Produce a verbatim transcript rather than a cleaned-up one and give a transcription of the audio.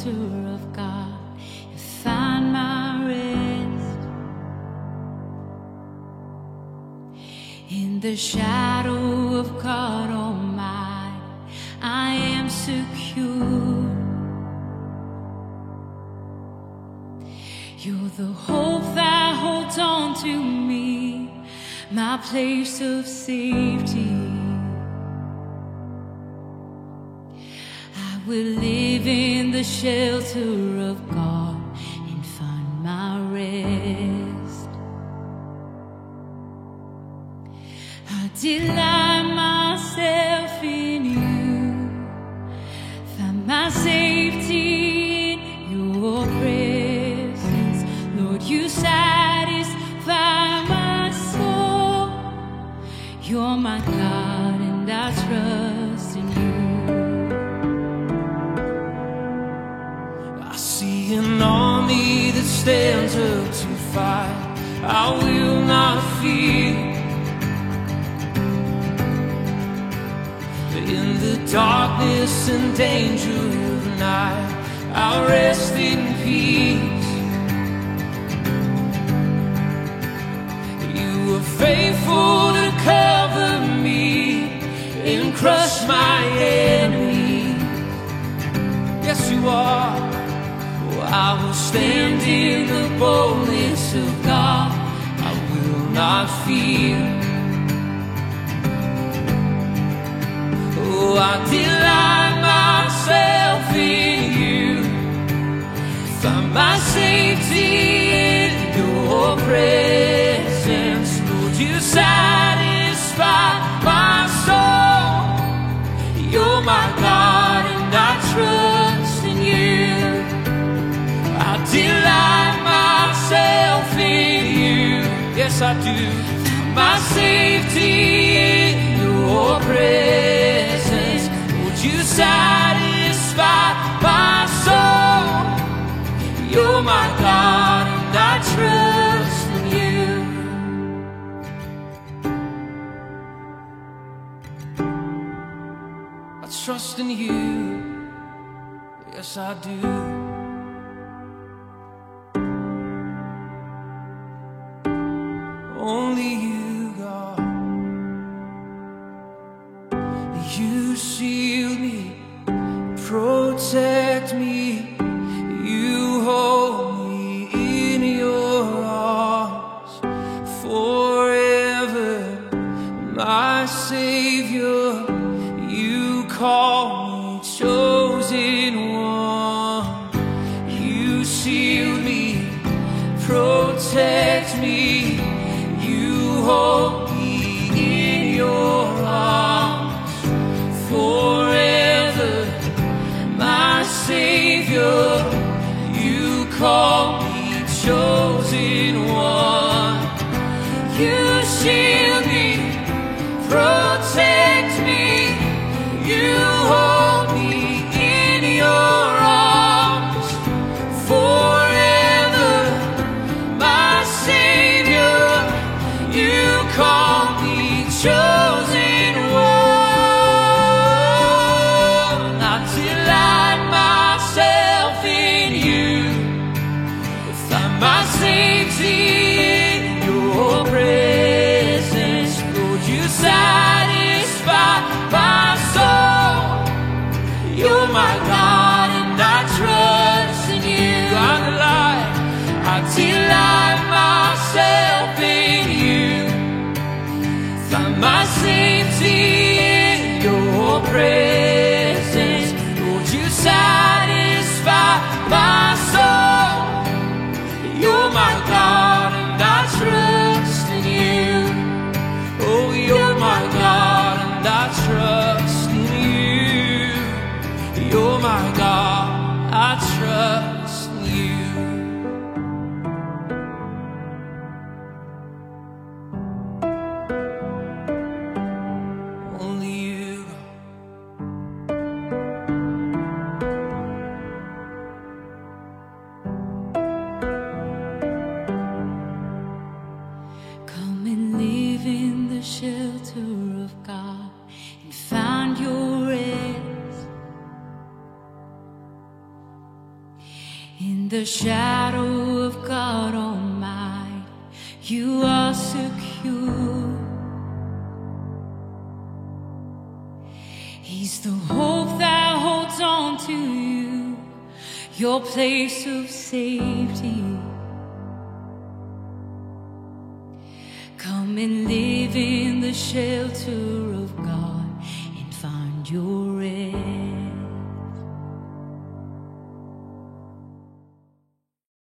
shelter of God and find my rest. In the shadow of God Almighty, I am secure. You're the hope that holds on to me, my place of safety. I will live in the shelter of God and find my rest. I delight myself in you, find my safety in your presence. Lord, you satisfy my soul. You're my God and I trust in you. I see an army that stands up to fight. I will not fear. In the darkness and danger of the night, I'll rest in peace. You are faithful to cover me and crush my enemies. Yes, you are. Oh, I will stand in the boldness of God. I will not fear. Oh, I delight myself in you, find my safety in your presence. Lord, you satisfy my soul. You're my God and I trust in you. I delight myself in you. Yes, I do. Find my safety in your presence. You satisfy my soul. You're my God and I trust in you. I trust in you. Yes, I do. Only you, God. You shield me, protect me, you hold me in your arms forever. My Savior, you call me chosen one. You shield me, protect me, you hold me in your arms forever. My Savior, you call me chosen one. You shield me, protect me, you hold me in your arms forever. My Savior, you call me chosen one. My safety in your presence. Lord, you satisfy my soul. You're my God and I trust in you. I delight, I delight myself in you. Find my safety in your presence. Lord, you satisfy my soul. You're my God and I trust in you. Oh, you're my God and I trust in you. You're my God, I trust in you. Only you. Shelter of God and find your rest. In the shadow of God Almighty, you are secure. He's the hope that holds on to you, your place of safety. Come and live in the shelter